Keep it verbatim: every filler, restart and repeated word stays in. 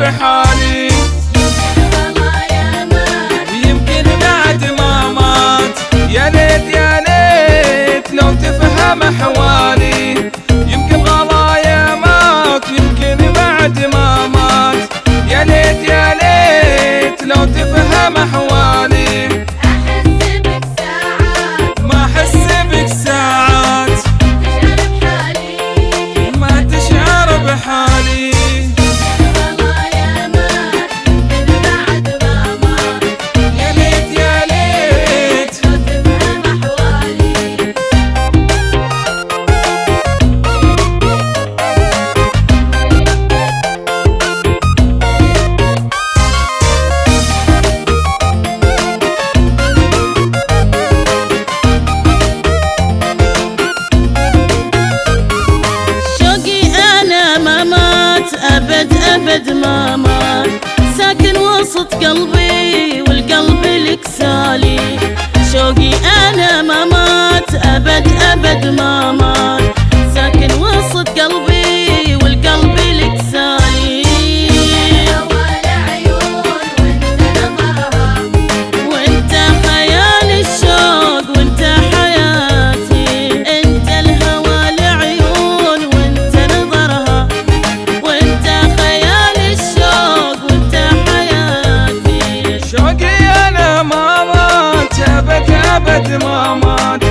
بحالي. يمكن بعد ما مات يا ليت يا ليت لو تفهم أحوالي. يمكن غلايا مات يمكن بعد ما مات يا ليت يا ليت لو تفهم أحوالي. أحس بك ساعات ما أحس بك ساعات تشعر بحالي. ما تشعر بحالي. غلايا مات يمكن بعد ما مات يا ليت يا ليت لو تفهم أحوالي. أبد أبد ما مات، ساكن وسط قلبي والقلب لك سالي. شوقي أنا ما مات أبد أبد ما مات، ساكن وسط قلبي والقلب لك سالي. هوى العيون وانت نظرها، وانت خيال الشوق وانت حياتي. انت الهوى العيون وانت نظرها، وانت خيال الشوق وانت حياتي. شوقي أنا ما مات أبد أبد ما مات،